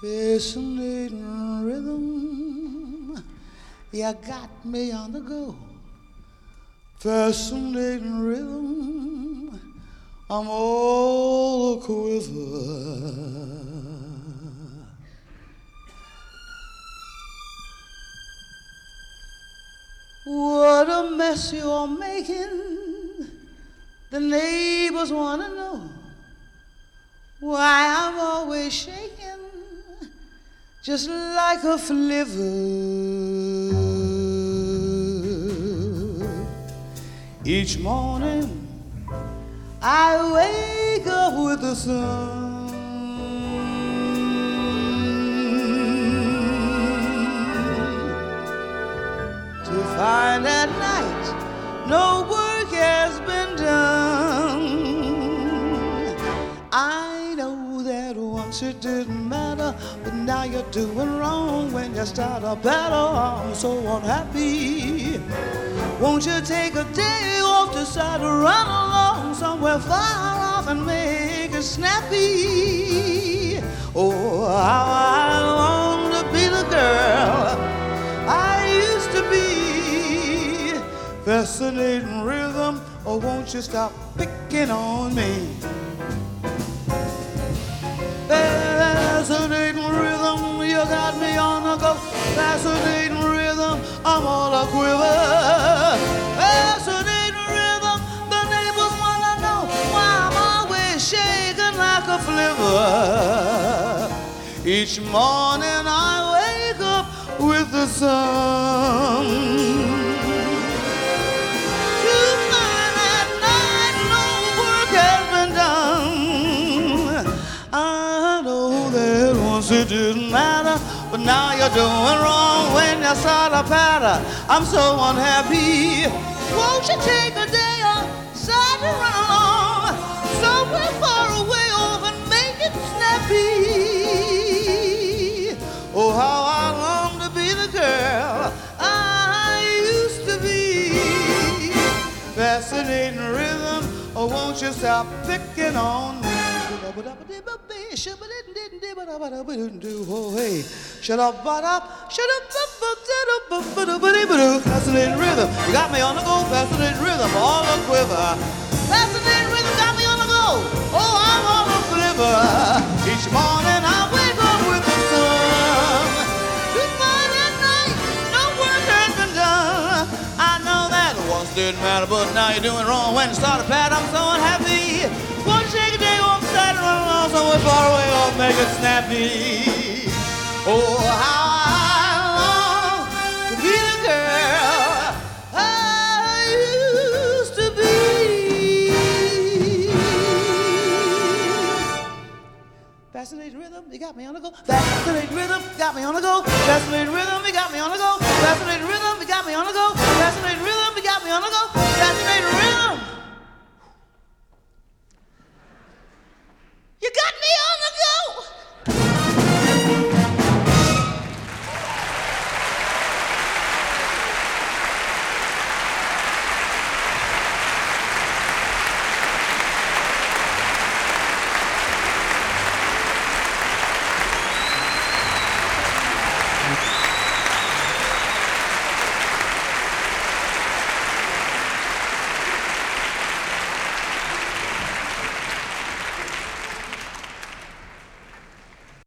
Fascinating rhythm, you got me on the go. Fascinating rhythm, I'm all a quiver. What a mess you're making, the neighbors want to know why I'm always shaking just like a flivver. Each morning I wake up with the sun to find at night no work has been done. I know that once it didn't matter, but now you're doing wrong when you start a battle. I'm so unhappy. Won't you take a day off, decide to run along somewhere far off and make it snappy? Oh, how I long to be the girl I used to be. Fascinating rhythm, oh, won't you stop picking on me? Fascinating rhythm, you got me on the go. Fascinating rhythm, I'm all a quiver. Fascinating rhythm, the neighbors wanna know why I'm always shaking like a flivver. Each morning I wake up with the sun. It didn't matter, but now you're doing wrong when you start a patter. I'm so unhappy. Won't you take a day off, decide to run along somewhere far away off and make it snappy? Oh, how I long to be the girl I used to be. Fascinating rhythm, oh, won't you stop picking on me? Oh, hey, shut up, but up, shut up, fascinating rhythm, you got me on the go. Fascinating rhythm, all a quiver. Fascinating rhythm, got me on the go. Oh, I'm on a flivver. Each morning I wake up with the sun. Goodbye at night, no work has been done. I know that once didn't matter, but now you're doing wrong when you start a pat. I'm so unhappy. One shake a day off, side and run along somewhere far away off, make it snappy. Oh, how I long to be the girl I used to be. Fascinating rhythm, you got me on the go. Fascinating rhythm, got me on the go. Fascinating rhythm.